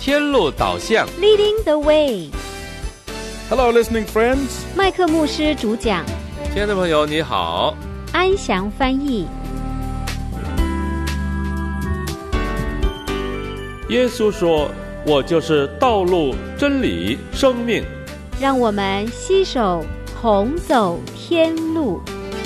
天路导向 Leading the Way。 Hello, listening friends. 麦克牧师主讲， 亲爱的朋友你好， 安详翻译。 耶稣说，我就是道路、真理、生命。 让我们携手同走天路。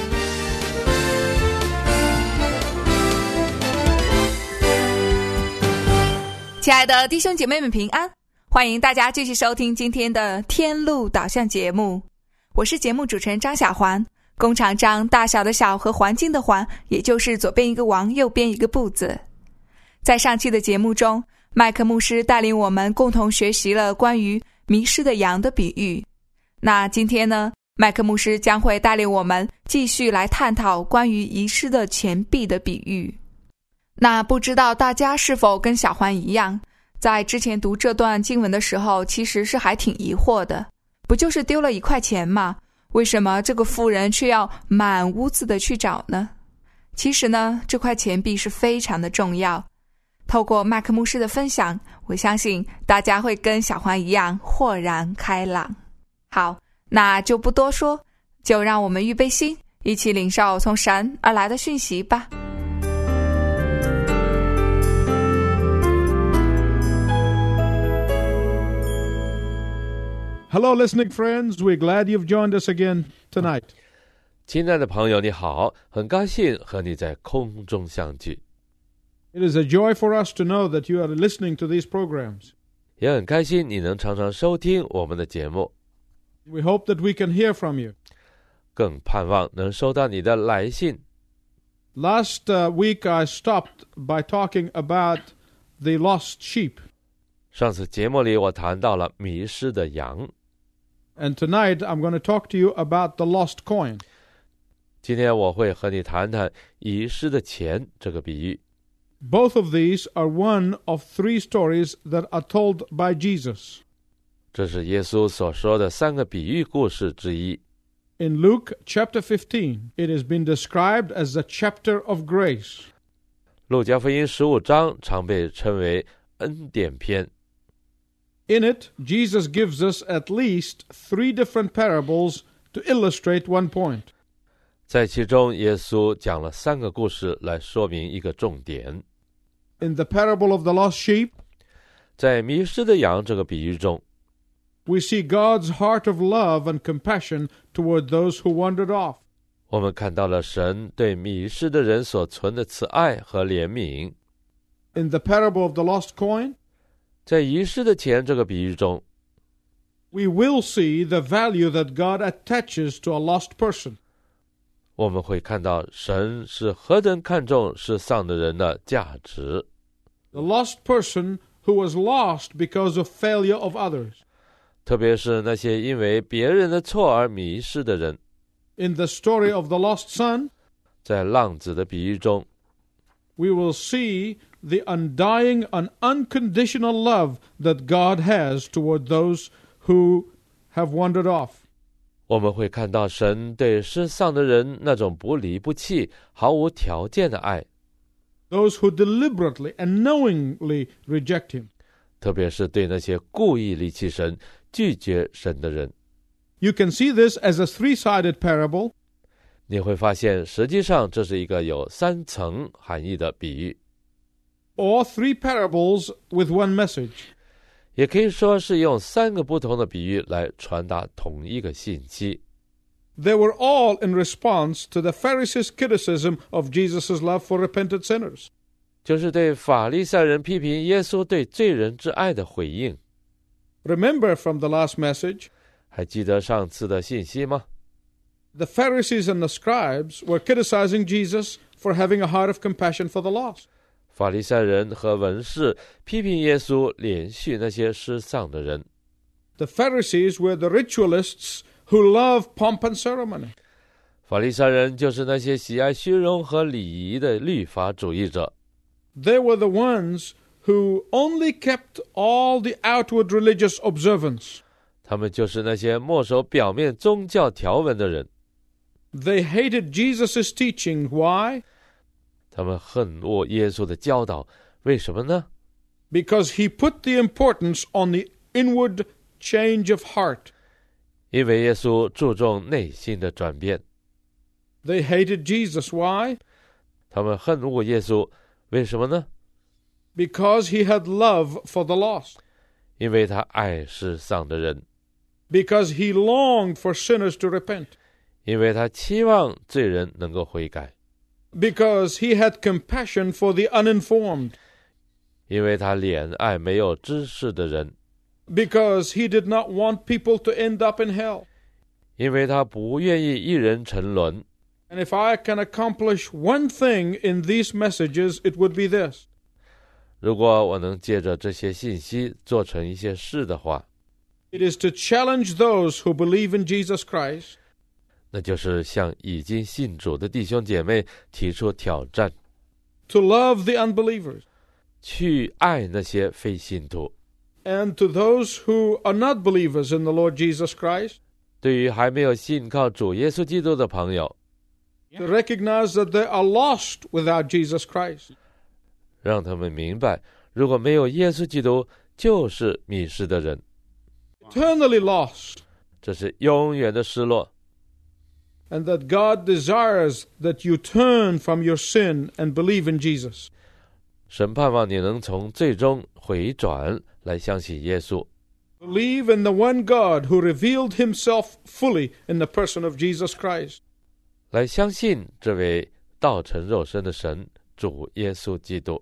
亲爱的弟兄姐妹们平安，欢迎大家继续收听今天的天路导向节目。我是节目主持人张小环，工厂张，大小的小和环境的环，也就是左边一个王，右边一个不字。在上期的节目中，麦克牧师带领我们共同学习了关于迷失的羊的比喻。那今天呢，麦克牧师将会带领我们继续来探讨关于遗失的钱币的比喻。那不知道大家是否跟小环一样，在之前读这段经文的时候，其实是还挺疑惑的，不就是丢了1块钱吗？为什么这个妇人却要满屋子的去找呢？其实呢，这块钱币是非常的重要。透过麦克牧师的分享，我相信大家会跟小环一样豁然开朗。好，那就不多说，就让我们预备心，一起领受从神而来的讯息吧。 Hello, listening friends. We're glad you've joined us again tonight. 亲爱的朋友你好，很高兴和你在空中相聚。 It is a joy for us to know that you are listening to these programs. 也很开心你能常常收听我们的节目， We hope that we can hear from you. 更盼望能收到你的来信。 Last week I stopped by talking about the lost sheep. 上次节目里我谈到了迷失的羊， And tonight I'm going to talk to you about the lost coin. 今天我会和你谈谈遗失的钱这个比喻。 Both of these are one of 3 stories that are told by Jesus. 这是耶稣所说的3个比喻故事之一。 In Luke chapter 15, it has been described as the chapter of grace. 路加福音15章常被称为恩典篇。 In it, Jesus gives us at least 3 different parables to illustrate one point. 在其中，耶稣讲了3个故事来说明一个重点。 In the parable of the lost sheep, 在迷失的羊这个比喻中， we see God's heart of love and compassion toward those who wandered off. 我们看到了神对迷失的人所存的慈爱和怜悯。 In the parable of the lost coin, 在遗失的钱这个比喻中， we will see the value that God attaches to a lost person. 我们会看到神是何等看重失丧的人的价值。 The lost person who was lost because of failure of others. 特别是那些因为别人的错而迷失的人。 In the story of the lost son, 在浪子的比喻中， we will see the undying and unconditional love that God has toward those who have wandered off. 我们会看到神对失丧的人那种不离不弃、毫无条件的爱。 Those who deliberately and knowingly reject him. 特别是对那些故意离弃神、拒绝神的人。 You can see this as a 3-sided parable. 你会发现实际上这是一个有3层含义的比喻， Or 3 parables with one message. 也可以说是用3个不同的比喻来传达同一个信息。 They were all in response to the Pharisees' criticism of Jesus' love for repentant sinners. 就是对法利赛人批评耶稣对罪人之爱的回应。 Remember from the last message, 还记得上次的信息吗？ the Pharisees and the scribes were criticizing Jesus for having a heart of compassion for the lost. 法利赛人和文士批评耶稣怜恤那些失丧的人。 The Pharisees were the ritualists who love pomp and ceremony. 法利赛人就是那些喜爱虚荣和礼仪的律法主义者。 They were the ones who only kept all the outward religious observance. 他们就是那些默守表面宗教条文的人。 They hated Jesus' teaching. Why? 他们恨恶耶稣的教导，为什么呢？ because he put the importance on the inward change of heart. 因为耶稣注重内心的转变。 They hated Jesus. Why? 他们恨恶耶稣，为什么呢？ Because he had love for the lost. 因为他爱世上的人， Because he longed for sinners to repent. 因为他期望罪人能够悔改， Because he had compassion for the uninformed. 因为他怜爱没有知识的人， Because he did not want people to end up in hell. 因为他不愿意一人沉沦。 And if I can accomplish one thing in these messages, it would be this. 如果我能借着这些信息做成一些事的话， It is to challenge those who believe in Jesus Christ, 那就是向已经信主的弟兄姐妹提出挑战， to love the unbelievers, 去爱那些非信徒。 and to those who are not believers in the Lord Jesus Christ, 对于还没有信靠主耶稣基督的朋友， to recognize that they are lost without Jesus Christ. 让他们明白，如果没有耶稣基督，就是迷失的人， Eternally lost. 这是永远的失落。 And that God desires that you turn from your sin and believe in Jesus. 神盼望你能从最终回转来相信耶稣， Believe in the one God who revealed himself fully in the person of Jesus Christ. 来相信这位道成肉身的神主耶稣基督。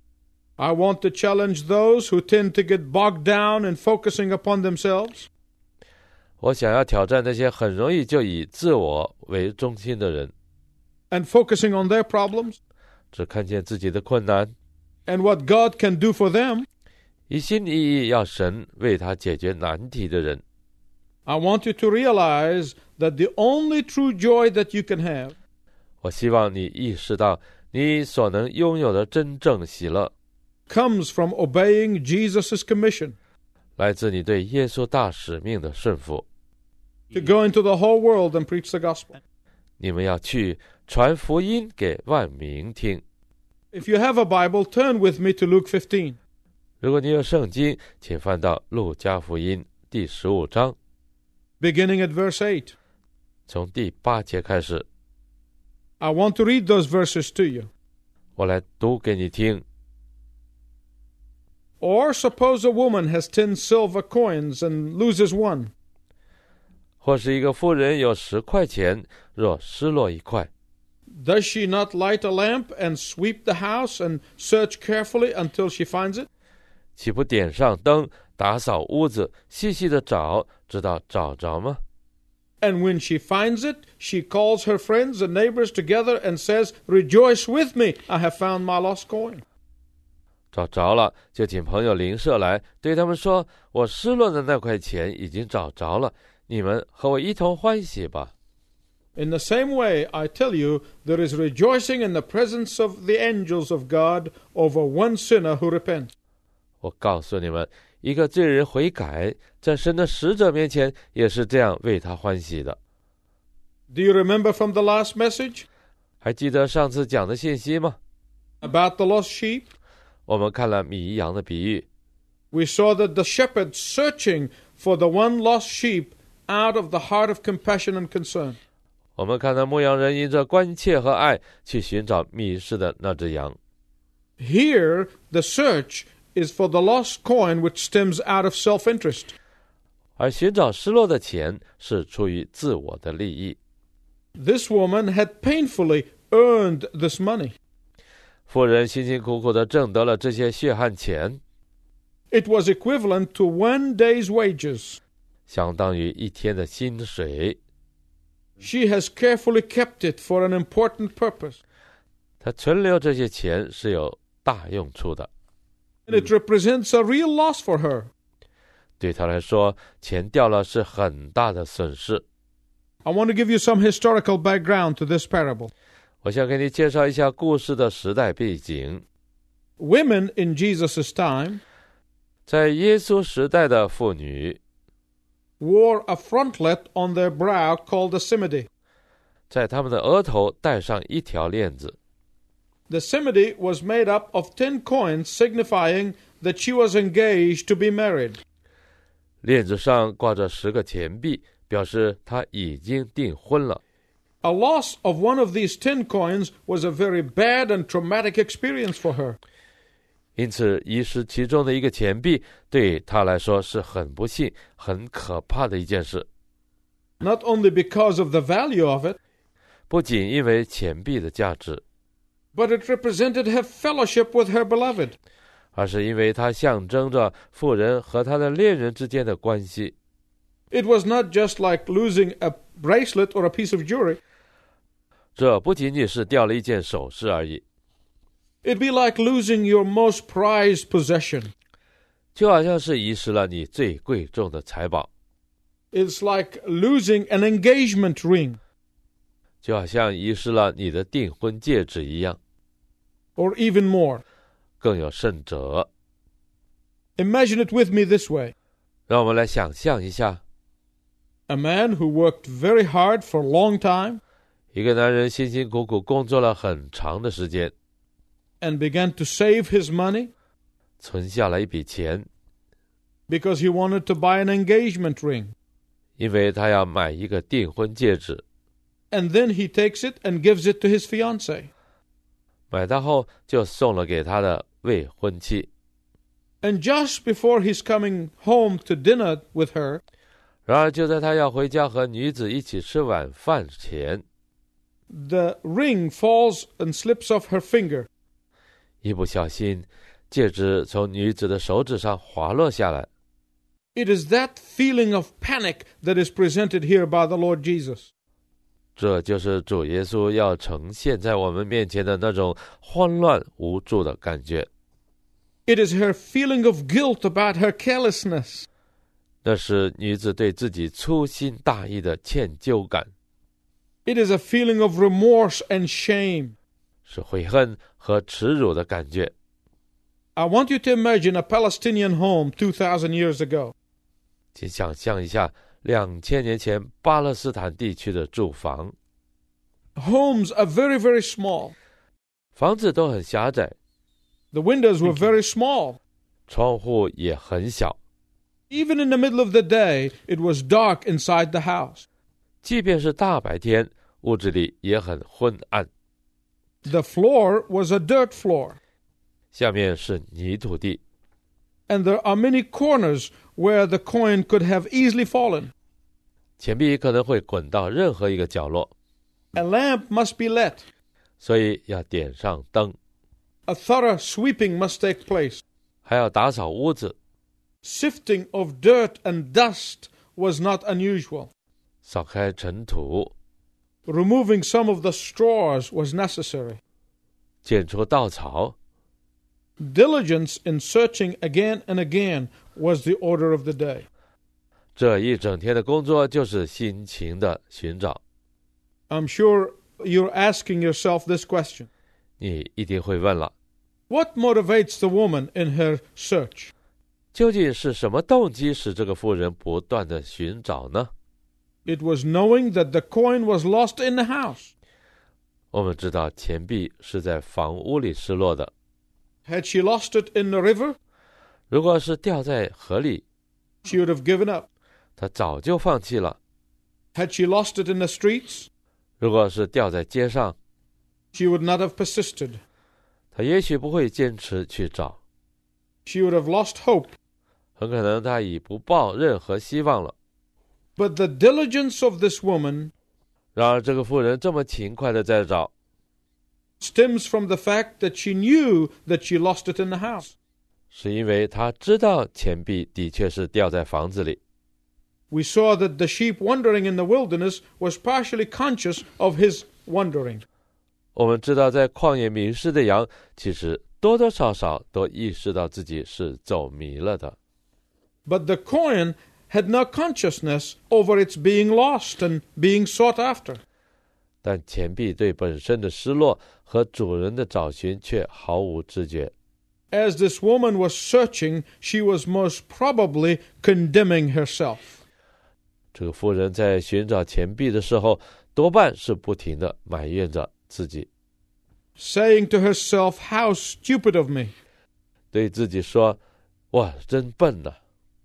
I want to challenge those who tend to get bogged down in focusing upon themselves, 我想要挑战那些很容易就以自我为中心的人， and focusing on their problems 只看见自己的困难， and what God can do for them. 一心一意要神为他解决难题的人。 I want you to realize that the only true joy that you can have 我希望你意识到，你所能拥有的真正喜乐， comes from obeying Jesus' commission 来自你对耶稣大使命的顺服。 to go into the whole world and preach the gospel. 你们要去传福音给万民听。 If you have a Bible, turn with me to Luke 15. 如果你有圣经，请翻到路加福音第15章， beginning at verse 8. 从第8节开始， I want to read those verses to you. 我来读给你听。 Or suppose a woman has 10 silver coins and loses one. 或是一个妇人有10块钱，若失落1块， Does she not light a lamp and sweep the house and search carefully until she finds it? 岂不点上灯，打扫屋子，细细的找，直到找着吗？ And when she finds it, she calls her friends and neighbors together and says, Rejoice with me, I have found my lost coin. 找着了，就请朋友邻舍来，对他们说：“我失落的那块钱已经找着了，你们和我一同欢喜吧。” In the same way, I tell you, there is rejoicing in the presence of the angels of God over one sinner who repents. 我告诉你们，一个罪人悔改，在神的使者面前也是这样为他欢喜的。 Do you remember from the last message 还记得上次讲的信息吗？ about the lost sheep? 我们看了迷羊的比喻， We saw that the shepherd searching for the one lost sheep out of the heart of compassion and concern. 我们看到牧羊人因着关切和爱去寻找迷失的那只羊。 Here, the search is for the lost coin which stems out of self-interest. 而寻找失落的钱是出于自我的利益。 This woman had painfully earned this money. 妇人辛辛苦苦地挣得了这些血汗钱， It was equivalent to one day's wages. 相当于1天的薪水。 She has carefully kept it for an important purpose. 她存留这些钱是有大用处的， And it represents a real loss for her. 对她来说，钱掉了是很大的损失。 I want to give you some historical background to this parable. 我想给你介绍一下故事的时代背景。 Women in Jesus' time 在耶稣时代的妇女 wore a frontlet on their brow called a simile. 在她们的额头戴上一条链子， The simile was made up of 10 coins signifying that she was engaged to be married. 链子上挂着10个钱币，表示她已经订婚了。 A loss of one of these 10 coins was a very bad and traumatic experience for her. 因此，遗失其中的一个钱币对她来说是很不幸、很可怕的一件事。 Not only because of the value of it, 不仅因为钱币的价值， but it represented her fellowship with her beloved. 而是因为它象征着妇人和她的恋人之间的关系。 It was not just like losing a bracelet or a piece of jewelry. 这不仅仅是掉了一件首饰而已， It'd be like losing your most prized possession. 就好像是遗失了你最贵重的财宝， It's like losing an engagement ring, 就好像遗失了你的订婚戒指一样， or even more. 更有甚者。 Imagine it with me this way. 让我们来想象一下， A man who worked very hard for a long time 一个男人辛辛苦苦工作了很长的时间， and began to save his money 存下了一笔钱， because he wanted to buy an engagement ring. 因为他要买一个订婚戒指， And then he takes it and gives it to his fiancée. 买到后就送了给他的未婚妻。 And just before he's coming home to dinner with her, 然而就在他要回家和女子一起吃晚饭前， the ring falls and slips off her finger. 一不小心，戒指从女子的手指上滑落下来。 It is that feeling of panic that is presented here by the Lord Jesus. 这就是主耶稣要呈现在我们面前的那种慌乱无助的感觉。 It is her feeling of guilt about her carelessness. 那是女子对自己粗心大意的歉疚感， It is a feeling of remorse and shame. 是悔恨和耻辱的感觉。 I want you to imagine a Palestinian home 2,000 years ago. 请想象一下2000年前巴勒斯坦地区的住房， Homes are very, very small. 房子都很狭窄， The windows were very small. 窗户也很小， Even in the middle of the day, it was dark inside the house. 即便是大白天，屋子里也很昏暗。 The floor was a dirt floor. 下面是泥土地， And there are many corners where the coin could have easily fallen. 钱币可能会滚到任何一个角落， A lamp must be lit. 所以要点上灯， A thorough sweeping must take place. 还要打扫屋子， Sifting of dirt and dust was not unusual. 扫开尘土， Removing some of the straws was necessary. 剪除稻草。 Diligence in searching again and again was the order of the day. 这一整天的工作就是辛勤的寻找。 I'm sure you're asking yourself this question. 你一定会问了， What motivates the woman in her search? 究竟是什么动机使这个妇人不断的寻找呢？ It was knowing that the coin was lost in the house. 我们知道钱币是在房屋里失落的， Had she lost it in the river, 如果是掉在河里， she would have given up. 她早就放弃了； Had she lost it in the streets, 如果是掉在街上， she would not have persisted. 她也许不会坚持去找， She would have lost hope. 很可能她已不抱任何希望了。 But the diligence of this woman 然而这个妇人这么勤快的在找， stems from the fact that she knew that she lost it in the house. 是因为她知道钱币的确是掉在房子里。 We saw that the sheep wandering in the wilderness was partially conscious of his wandering. 我们知道在旷野迷失的羊，其实多多少少都意识到自己是走迷了的。 But the coin had no consciousness over its being lost and being sought after. 但钱币对本身的失落和主人的找寻却毫无知觉。 As this woman was searching, she was most probably condemning herself. 这个妇人在寻找钱币的时候，多半是不停地埋怨着自己， Saying to herself, "How stupid of me." 对自己说：“ 哇，真笨呐！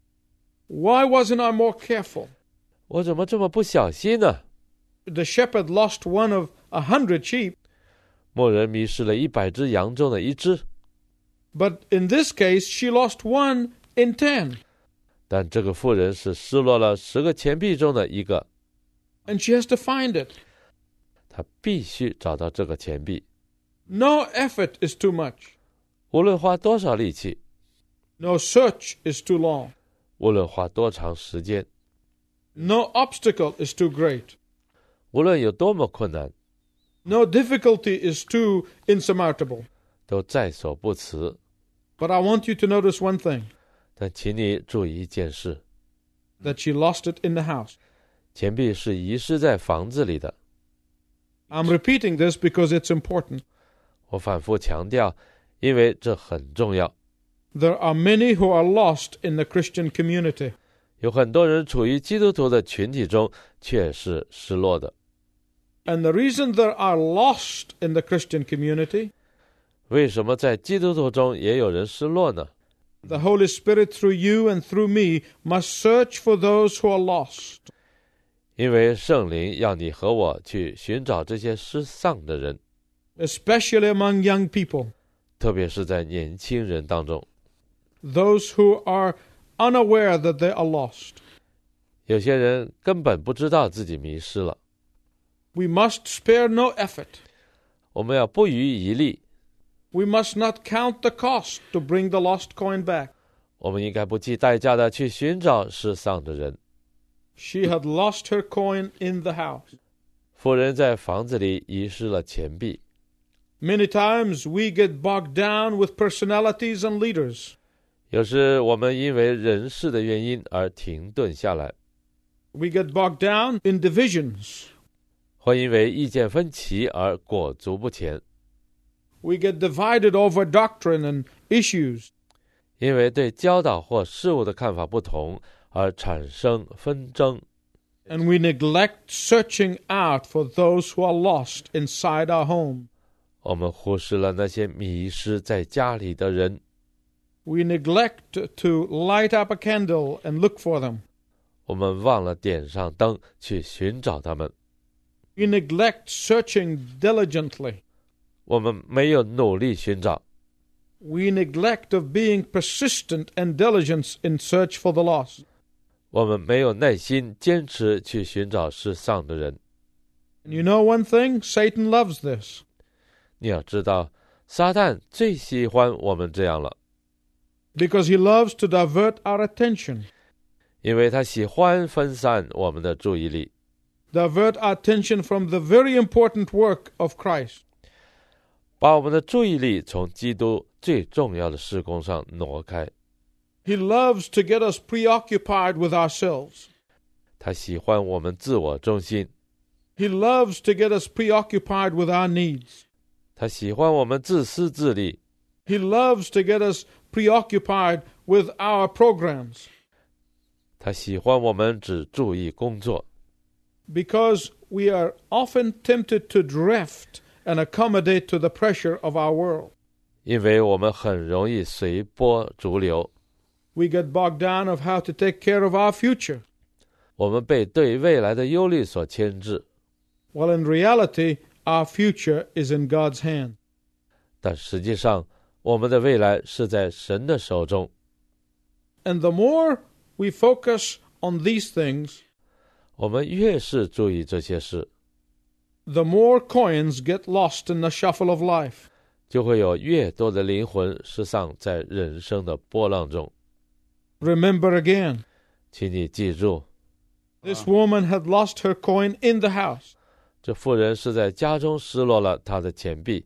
Why wasn't I more careful? 我怎么这么不小心呢？ The shepherd lost one of 100 sheep, 牧人迷失了100只羊中的一只， but in this case, she lost 1 in 10, 但这个妇人是失落了10个钱币中的一个， and she has to find it. 她必须找到这个钱币， No effort is too much. 无论花多少力气， No search is too long. 无论花多长时间， No obstacle is too great. 无论有多么困难， No difficulty is too insurmountable. 都在所不辞。 But I want you to notice one thing, 但请你注意一件事， that she lost it in the house. 钱币是遗失在房子里的。 I'm repeating this because it's important. 我反复强调，因为这很重要。 There are many who are lost in the Christian community. 有很多人处于基督徒的群体中，却是失落的。 And the reason there are lost in the Christian community, 为什么在基督徒中也有人失落呢？ the Holy Spirit through you and through me must search for those who are lost. 因为圣灵要你和我去寻找这些失丧的人， Especially among young people, 特别是在年轻人当中。 those who are unaware that they are lost. 有些人根本不知道自己迷失了。 We must spare no effort. 我们要不遗余力， We must not count the cost to bring the lost coin back. 我们应该不计代价的去寻找失丧的人。 She had lost her coin in the house. 妇人在房子里遗失了钱币。 Many times we get bogged down with personalities and leaders. 有时我们因为人事的原因而停顿下来， We get bogged down in divisions. 或因为意见分歧而裹足不前， We get divided over doctrine and issues. 因为对教导或事物的看法不同而产生纷争。 And we neglect searching out for those who are lost inside our home. 我们忽视了那些迷失在家里的人， We neglect to light up a candle and look for them. 我们忘了点上灯去寻找他们， We neglect searching diligently. 我们没有努力寻找， We neglect of being persistent and diligent in search for the lost. 我们没有耐心坚持去寻找失丧的人。 And you know one thing? Satan loves this. 你要知道，撒旦最喜欢我们这样了， Because he loves to divert our attention. 因为他喜欢分散我们的注意力， Divert our attention from the very important work of Christ. 把我们的注意力从基督最重要的事工上挪开。 He loves to get us preoccupied with ourselves. 他喜欢我们自我中心， He loves to get us preoccupied with our needs. 他喜欢我们自私自利， He loves to get us preoccupied with our programs. 他喜欢我们只注意工作， Because we are often tempted to drift and accommodate to the pressure of our world. 因为我们很容易随波逐流， We get bogged down of how to take care of our future. 我们被对未来的忧虑所牵制。 Well, in reality, our future is in God's hand. 但实际上，我们的未来是在神的手中。 And the more we focus on these things, 我们越是注意这些事， the more coins get lost in the shuffle of life. 就会有越多的灵魂失丧在人生的波浪中。 Remember again, 请你记住， this woman had lost her coin in the house. 这妇人是在家中失落了她的钱币。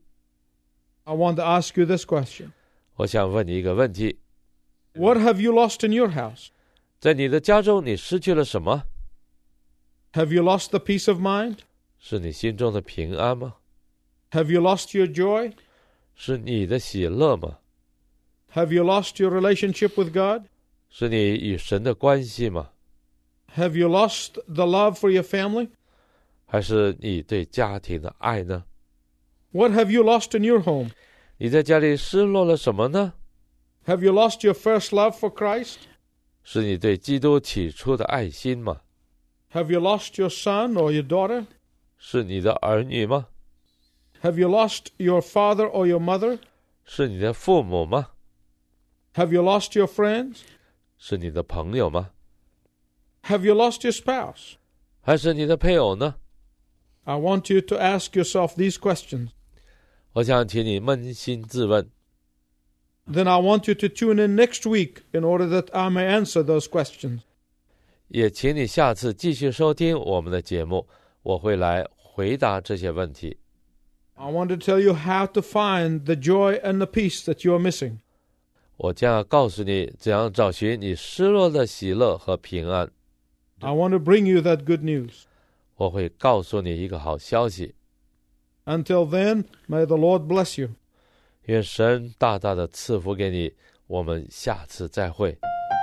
I want to ask you this question. 我想问你一个问题， What have you lost in your house? 在你的家中你失去了什么？ Have you lost the peace of mind? 是你心中的平安吗？ Have you lost your joy? 是你的喜乐吗？ Have you lost your relationship with God? 是你与神的关系吗？ Have you lost the love for your family? 还是你对家庭的爱呢？ What have you lost in your home? 你在家里失落了什么呢？ Have you lost your first love for Christ? 是你对基督起初的爱心吗？ Have you lost your son or your daughter? 是你的儿女吗？ Have you lost your father or your mother? 是你的父母吗？ Have you lost your friends? 是你的朋友吗？ Have you lost your spouse? 还是你的配偶呢？ I want you to ask yourself these questions. 我想请你扪心自问。 Then I want you to tune in next week in order that I may answer those questions. 也请你下次继续收听我们的节目，我会来回答这些问题。 I want to tell you how to find the joy and the peace that you are missing. 我将要告诉你怎样找寻你失落的喜乐和平安。 I want to bring you that good news. 我会告诉你一个好消息。 Until then, may the Lord bless you. 愿神大大的赐福给你，我们下次再会。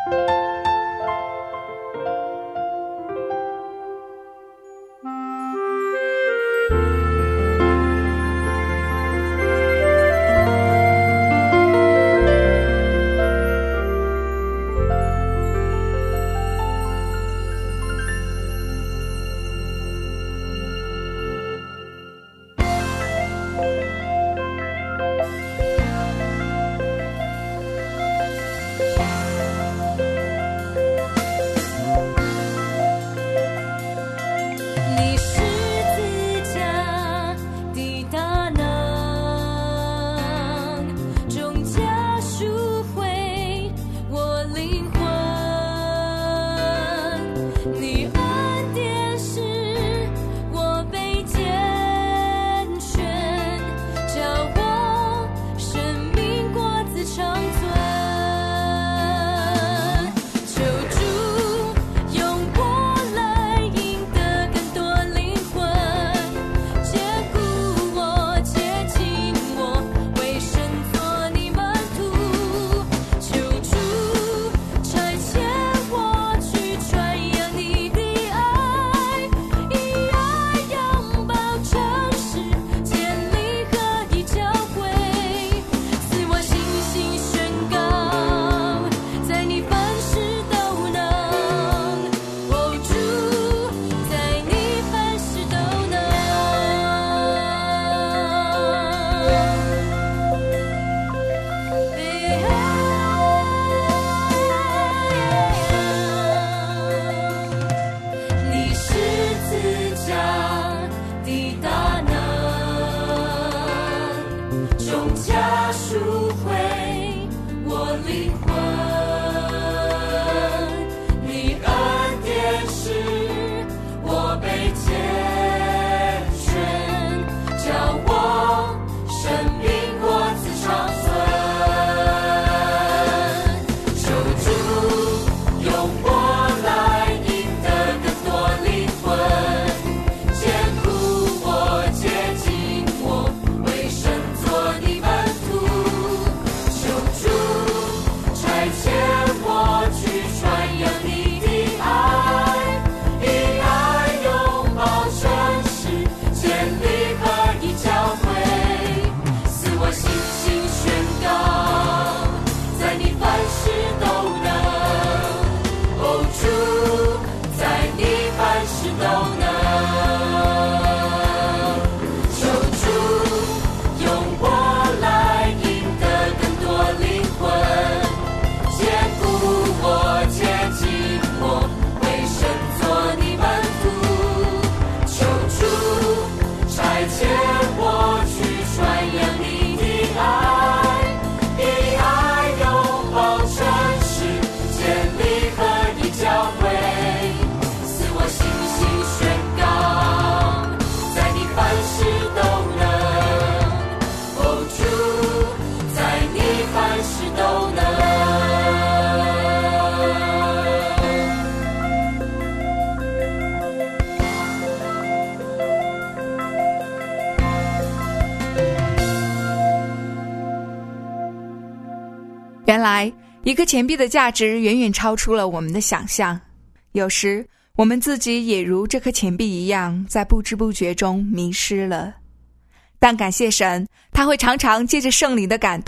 原来一颗钱币的价值远远超出了我们的想象，有时我们自己也如这颗钱币一样，在不知不觉中迷失了。但感谢神，他会常常借着圣灵的感动，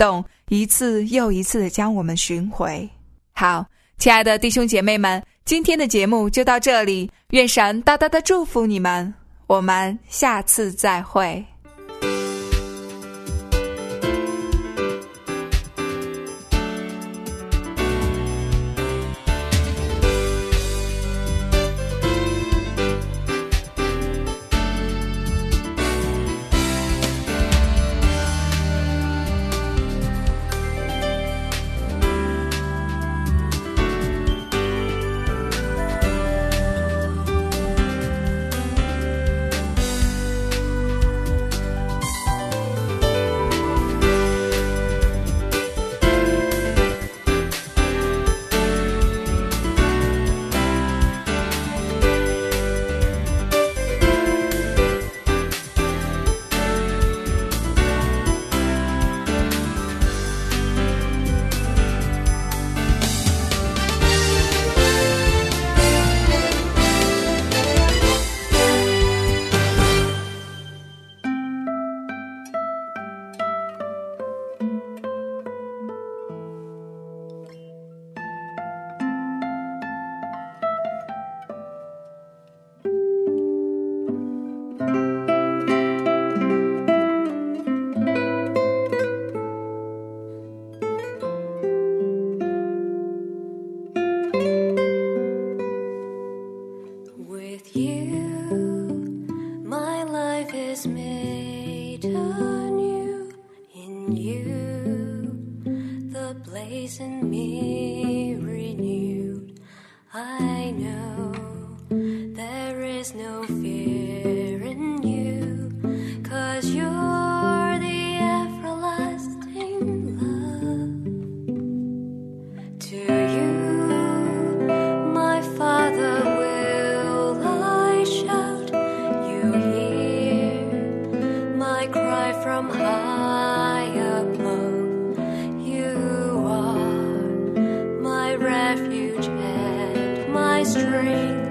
一次又一次地将我们寻回。好，亲爱的弟兄姐妹们，今天的节目就到这里，愿神大大的祝福你们，我们下次再会。 Refuge and my strength.